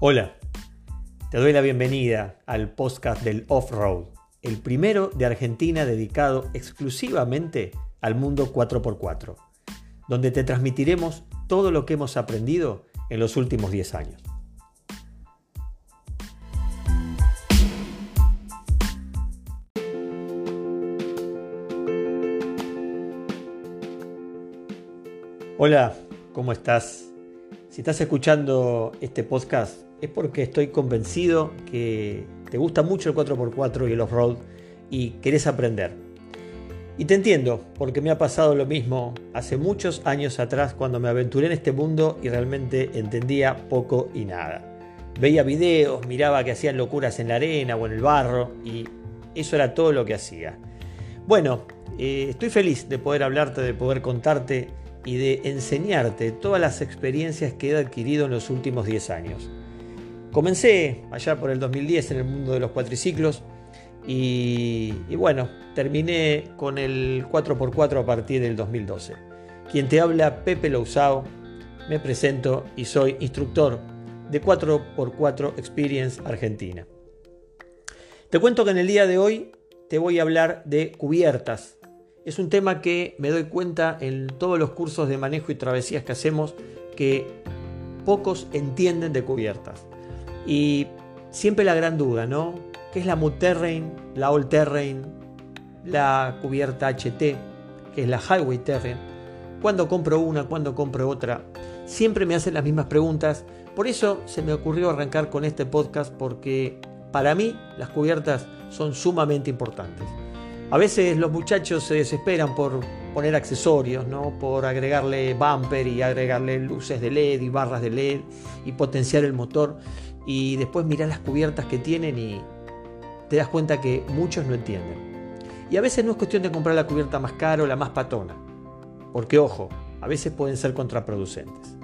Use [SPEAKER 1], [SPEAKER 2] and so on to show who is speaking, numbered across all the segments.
[SPEAKER 1] Hola, te doy la bienvenida al podcast del Off-Road, el primero de Argentina dedicado exclusivamente al mundo 4x4, donde te transmitiremos todo lo que hemos aprendido en los últimos 10 años. Hola, ¿cómo estás? Si estás escuchando este podcast es porque estoy convencido que te gusta mucho el 4x4 y el off-road y querés aprender. Y te entiendo, porque me ha pasado lo mismo hace muchos años atrás cuando me aventuré en este mundo y realmente entendía poco y nada. Veía videos, miraba que hacían locuras en la arena o en el barro y eso era todo lo que hacía. Bueno, estoy feliz de poder hablarte, de poder contarte y de enseñarte todas las experiencias que he adquirido en los últimos 10 años. Comencé allá por el 2010 en el mundo de los cuatriciclos y bueno, terminé con el 4x4 a partir del 2012. Quien te habla, Pepe Lousao, me presento y soy instructor de 4x4 Experience Argentina. Te cuento que en el día de hoy te voy a hablar de cubiertas. Es un tema que me doy cuenta en todos los cursos de manejo y travesías que hacemos que pocos entienden de cubiertas. Y siempre la gran duda, ¿no? ¿Qué es la Mud-Terrain, la All-Terrain, la cubierta HT, que es la Highway Terrain? ¿Cuándo compro una? ¿Cuándo compro otra? Siempre me hacen las mismas preguntas. Por eso se me ocurrió arrancar con este podcast, porque para mí las cubiertas son sumamente importantes. A veces los muchachos se desesperan por poner accesorios, ¿no? Por agregarle bumper y agregarle luces de LED y barras de LED y potenciar el motor. Y después mirás las cubiertas que tienen y te das cuenta que muchos no entienden. Y a veces no es cuestión de comprar la cubierta más cara o la más patona. Porque, ojo, a veces pueden ser contraproducentes.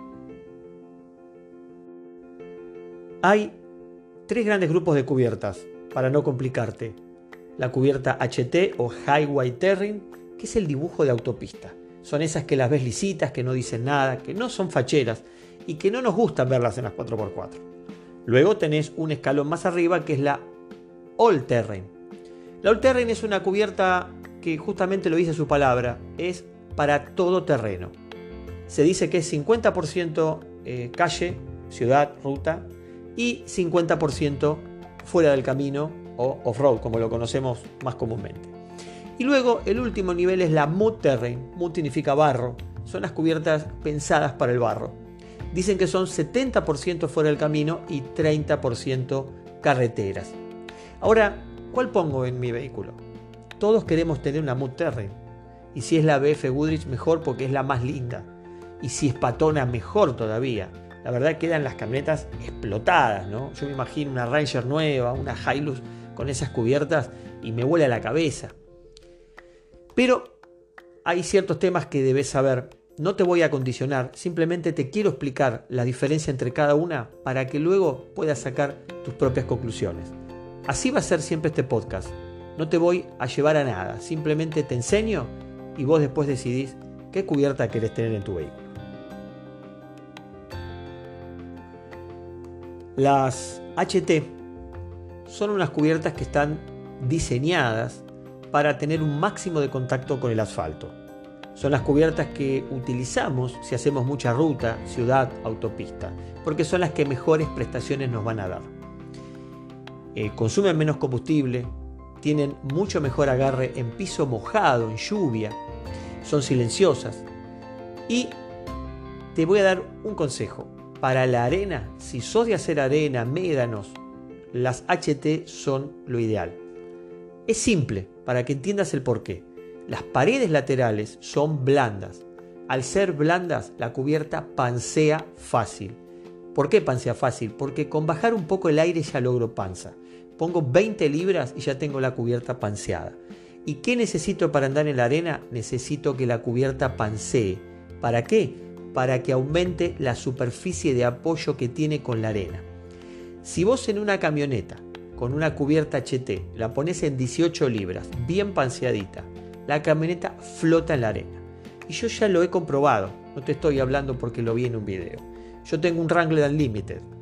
[SPEAKER 1] Hay 3 grandes grupos de cubiertas, para no complicarte. La cubierta HT o Highway Terrain, que es el dibujo de autopista. Son esas que las ves lisitas, que no dicen nada, que no son facheras y que no nos gustan verlas en las 4x4. Luego tenés un escalón más arriba que es la All Terrain. La All Terrain es una cubierta que justamente lo dice su palabra, es para todo terreno. Se dice que es 50% calle, ciudad, ruta y 50% fuera del camino o off-road, como lo conocemos más comúnmente. Y luego el último nivel es la Mud Terrain. Mud significa barro. Son las cubiertas pensadas para el barro. Dicen que son 70% fuera del camino y 30% carreteras. Ahora, ¿cuál pongo en mi vehículo? Todos queremos tener una Mud Terrain. Y si es la BF Goodrich, mejor, porque es la más linda. Y si es patona, mejor todavía. La verdad quedan las camionetas explotadas, ¿no? Yo me imagino una Ranger nueva, una Hilux con esas cubiertas y me vuela la cabeza. Pero hay ciertos temas que debes saber. No te voy a condicionar, simplemente te quiero explicar la diferencia entre cada una para que luego puedas sacar tus propias conclusiones. Así va a ser siempre este podcast. No te voy a llevar a nada, simplemente te enseño y vos después decidís qué cubierta querés tener en tu vehículo. Las HT son unas cubiertas que están diseñadas para tener un máximo de contacto con el asfalto. Son las cubiertas que utilizamos si hacemos mucha ruta, ciudad, autopista, porque son las que mejores prestaciones nos van a dar. Consumen menos combustible, tienen mucho mejor agarre en piso mojado, en lluvia, son silenciosas. Y te voy a dar un consejo. Para la arena, si sos de hacer arena, médanos, las HT son lo ideal. Es simple, para que entiendas el porqué. Las paredes laterales son blandas. Al ser blandas, la cubierta pansea fácil. ¿Por qué pansea fácil? Porque con bajar un poco el aire ya logro panza. Pongo 20 libras y ya tengo la cubierta panseada. ¿Y qué necesito para andar en la arena? Necesito que la cubierta pansee. ¿Para qué? Para que aumente la superficie de apoyo que tiene con la arena. Si vos en una camioneta con una cubierta HT la pones en 18 libras, bien panseadita, la camioneta flota en la arena. Y yo ya lo he comprobado, no te estoy hablando porque lo vi en un video. Yo tengo un Wrangler Unlimited,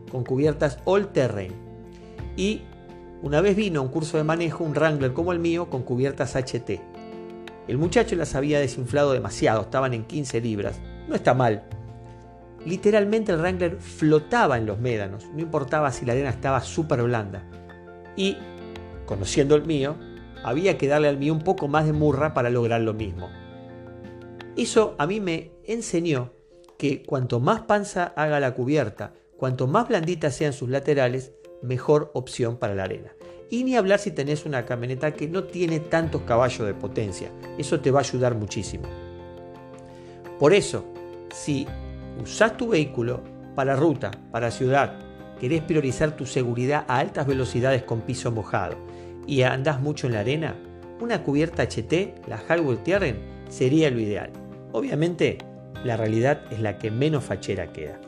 [SPEAKER 1] con cubiertas all terrain. Y una vez vino a un curso de manejo un Wrangler como el mío con cubiertas HT. El muchacho las había desinflado demasiado, estaban en 15 libras. No está mal. Literalmente el Wrangler flotaba en los médanos, no importaba si la arena estaba súper blanda. Y, conociendo el mío, había que darle al mío un poco más de murra para lograr lo mismo. Eso a mí me enseñó que cuanto más panza haga la cubierta, cuanto más blanditas sean sus laterales, mejor opción para la arena. Y ni hablar si tenés una camioneta que no tiene tantos caballos de potencia. Eso te va a ayudar muchísimo. Por eso, si usás tu vehículo para ruta, para ciudad, querés priorizar tu seguridad a altas velocidades con piso mojado y andás mucho en la arena, una cubierta HT, la Hallwell Terrain, sería lo ideal. Obviamente, la realidad es la que menos fachera queda.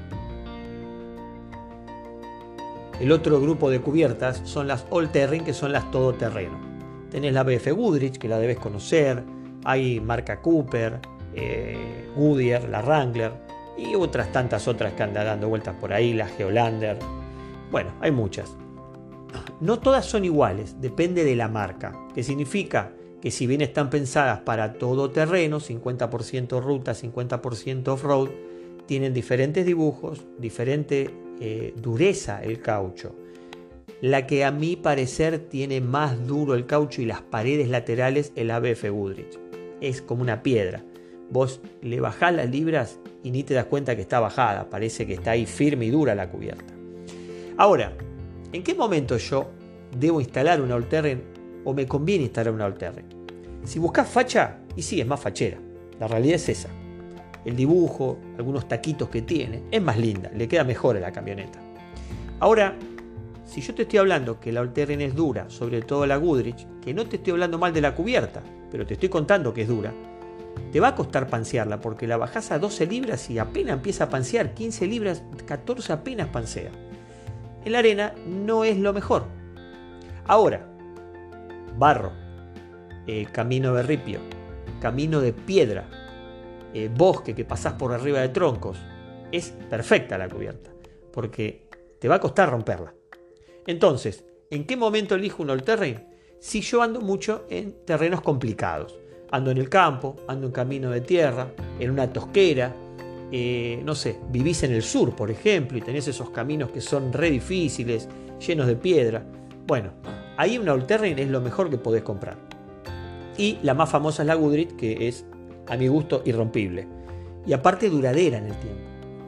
[SPEAKER 1] El otro grupo de cubiertas son las all terrain, que son las todoterreno. Tenés la BF Goodrich, que la debes conocer, hay marca Cooper, Goodyear, la Wrangler y otras tantas otras que andan dando vueltas por ahí, la Geolander. Bueno, hay muchas. No todas son iguales, depende de la marca, que significa que si bien están pensadas para todoterreno, 50% ruta, 50% off-road, tienen diferentes dibujos, diferente dureza el caucho. La que a mi parecer tiene más duro el caucho y las paredes laterales es la BF Goodrich. Es como una piedra. Vos le bajás las libras y ni te das cuenta que está bajada. Parece que está ahí firme y dura la cubierta. Ahora, ¿en qué momento yo debo instalar una all terrain o me conviene instalar una all terrain? Si buscas facha, y sí, es más fachera. La realidad es esa. El dibujo, algunos taquitos que tiene, es más linda, le queda mejor a la camioneta. Ahora, si yo te estoy hablando que la all terrain es dura, sobre todo la Goodrich, que no te estoy hablando mal de la cubierta, pero te estoy contando que es dura, te va a costar pansearla porque la bajás a 12 libras y apenas empieza a pansear, 15 libras, 14 apenas pansea. En la arena no es lo mejor. Ahora, barro, camino de ripio, camino de piedra, bosque que pasás por arriba de troncos, es perfecta la cubierta porque te va a costar romperla. Entonces, ¿en qué momento elijo un all terrain? Si yo ando mucho en terrenos complicados, ando en el campo, ando en camino de tierra, en una tosquera, no sé, vivís en el sur, por ejemplo, y tenés esos caminos que son re difíciles, llenos de piedra. Bueno, ahí una all terrain es lo mejor que podés comprar. Y la más famosa es la Goodrich, que es, a mi gusto, irrompible. Y aparte duradera en el tiempo.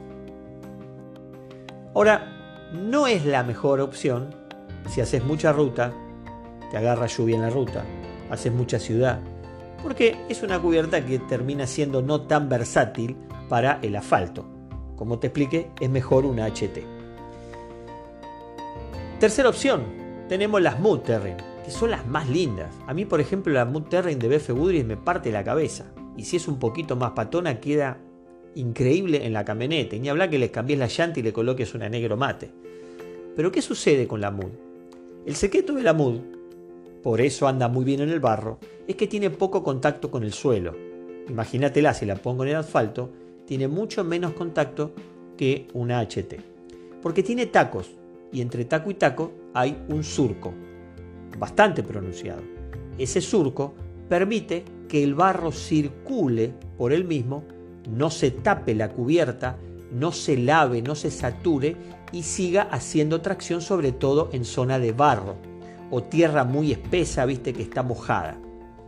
[SPEAKER 1] Ahora, no es la mejor opción si haces mucha ruta, te agarra lluvia en la ruta, haces mucha ciudad, porque es una cubierta que termina siendo no tan versátil para el asfalto. Como te expliqué, es mejor una HT. Tercera opción, tenemos las Mud Terrain, que son las más lindas. A mí, por ejemplo, la Mud Terrain de BF Goodrich me parte la cabeza. Y si es un poquito más patona, queda increíble en la camioneta. Y ni hablar que le cambies la llanta y le coloques una negro mate. Pero ¿qué sucede con la Mud? El secreto de la Mud, por eso anda muy bien en el barro, es que tiene poco contacto con el suelo. Imagínatela, si la pongo en el asfalto, tiene mucho menos contacto que una HT. Porque tiene tacos, y entre taco y taco hay un surco, bastante pronunciado. Ese surco permite que el barro circule por él mismo, no se tape la cubierta, no se lave, no se sature y siga haciendo tracción, sobre todo en zona de barro o tierra muy espesa, viste, que está mojada.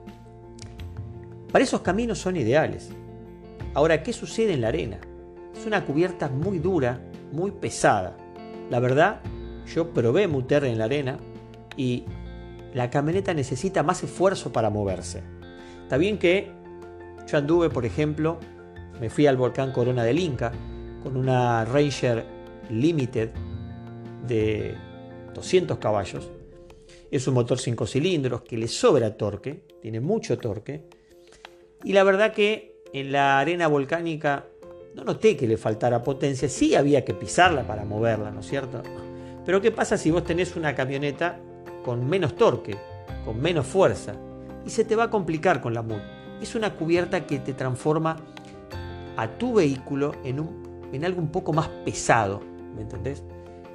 [SPEAKER 1] Para esos caminos son ideales. Ahora, ¿qué sucede en la arena? Es una cubierta muy dura, muy pesada. La verdad, yo probé Mud Terrain en la arena y la camioneta necesita más esfuerzo para moverse. Está bien que yo anduve, por ejemplo, me fui al volcán Corona del Inca con una Ranger Limited de 200 caballos. Es un motor 5 cilindros que le sobra torque, tiene mucho torque. Y la verdad que en la arena volcánica no noté que le faltara potencia. Sí había que pisarla para moverla, ¿no es cierto? Pero ¿qué pasa si vos tenés una camioneta con menos torque, con menos fuerza? Y se te va a complicar con la Mud. Es una cubierta que te transforma a tu vehículo en algo un poco más pesado, ¿me entendés?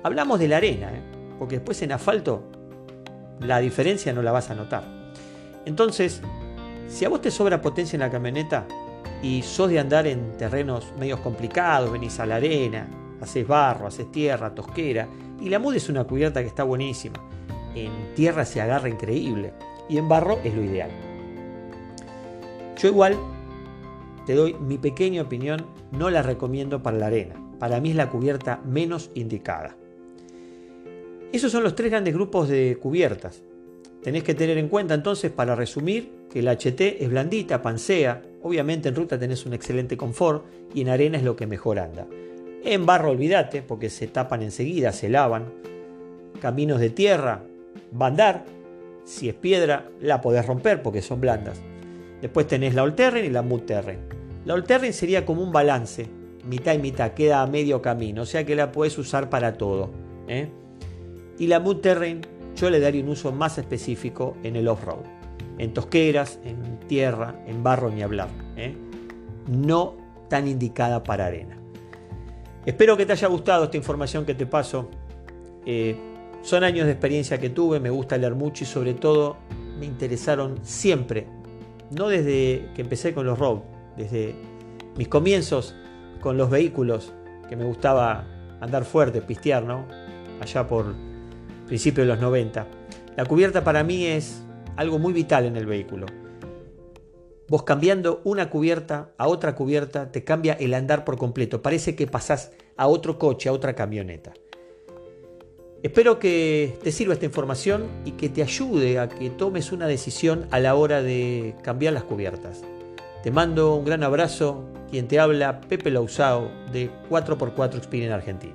[SPEAKER 1] Hablamos de la arena, porque después en asfalto la diferencia no la vas a notar. Entonces, si a vos te sobra potencia en la camioneta y sos de andar en terrenos medios complicados, venís a la arena, haces barro, haces tierra, tosquera, y la MUD es una cubierta que está buenísima. En tierra se agarra increíble y en barro es lo ideal. Yo igual te doy mi pequeña opinión, no la recomiendo para la arena. Para mí es la cubierta menos indicada. Esos son los 3 grandes grupos de cubiertas. Tenés que tener en cuenta entonces, para resumir, que la HT es blandita, pansea. Obviamente en ruta tenés un excelente confort y en arena es lo que mejor anda. En barro olvídate, porque se tapan enseguida, se lavan. Caminos de tierra, va a andar. Si es piedra, la podés romper porque son blandas. Después tenés la All Terrain y la Mud Terrain. La All Terrain sería como un balance, mitad y mitad, queda a medio camino, o sea que la podés usar para todo. Y la Mud Terrain yo le daría un uso más específico en el off-road. En tosqueras, en tierra, en barro ni hablar. No tan indicada para arena. Espero que te haya gustado esta información que te paso. Son años de experiencia que tuve, me gusta leer mucho y sobre todo me interesaron siempre, no desde que empecé con los road, desde mis comienzos con los vehículos, que me gustaba andar fuerte, pistear, ¿no? Allá por principios de los 90. La cubierta para mí es algo muy vital en el vehículo. Vos cambiando una cubierta a otra cubierta te cambia el andar por completo. Parece que pasás a otro coche, a otra camioneta. Espero que te sirva esta información y que te ayude a que tomes una decisión a la hora de cambiar las cubiertas. Te mando un gran abrazo. Quien te habla, Pepe Lousao, de 4x4 Experience Argentina.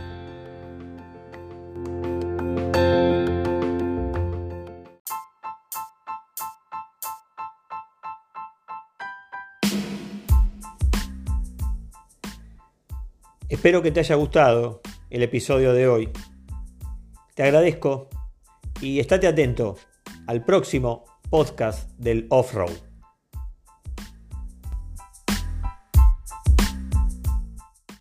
[SPEAKER 1] Espero que te haya gustado el episodio de hoy. Te agradezco y estate atento al próximo podcast del Off-Road.